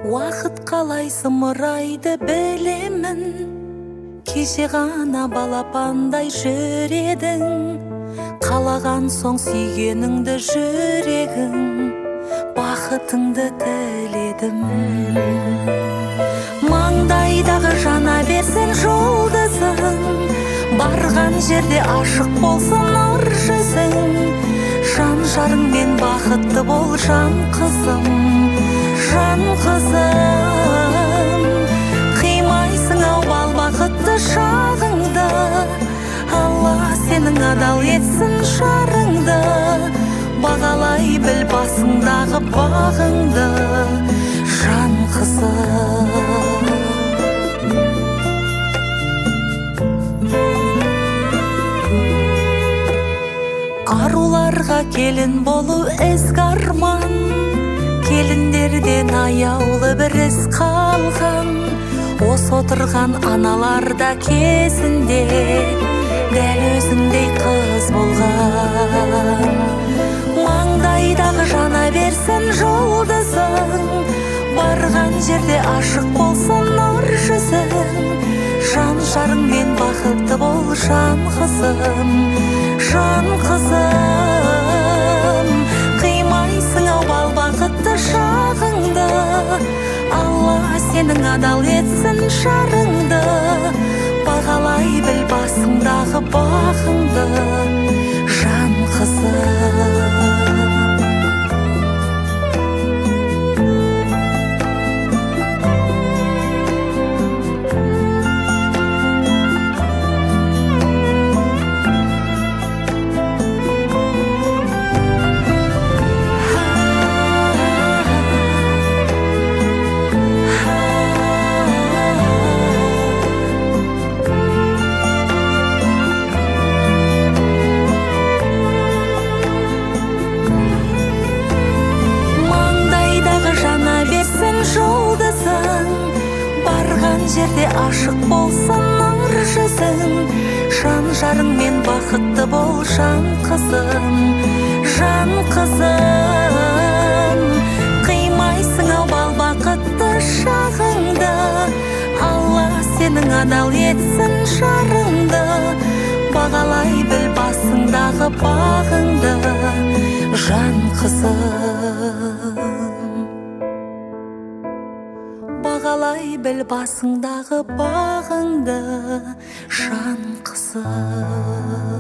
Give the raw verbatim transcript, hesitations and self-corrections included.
Уақыт қалай зымырайды білемін, кеше ғана балапандай жүр едің, қалаған соң сүйгеніңді жүрегің, бақытыңды тіледім. Маңдайдағы жана берсін жұлдызың, барған жерде ашық болсын нұр жүзің, жан жарыңмен бақытты бол жан қызым, жан қызым. Қимайсың ау бал бақытты шағыңды, Алла сенің адал етсін жарыңды, бағалай біл басыңдағы бағыңды, жан қызым. Аруларға келін болу ізгі арман, келіндерден аяулы бір із қалған. Осы отырған аналарда кезінде дәл өзіңдей қыз болған. Маңдайдағы жана берсін жұлдызың, барған жерде ашық болсын нұр жүзің, жан жарыңмен бақытты бол жан қызым, жан қызым. Қимайсың ау бал бақытты шағыңды, Алла сенің адал етсін жарыңды, бағалай біл басыңдағы бағыңды, жан қызым. Жерде ашық болсын нұр жүзің, жан жарыңмен бақытты бол жан қызым, жан қызым. Қимайсың ау бал бақытты шағыңды, Алла сенің адал етсін жарыңды, бағалай біл басыңдағы бағыңды, жан қызым. Бағалай біл басыңдағы бағыңды, жан қызым.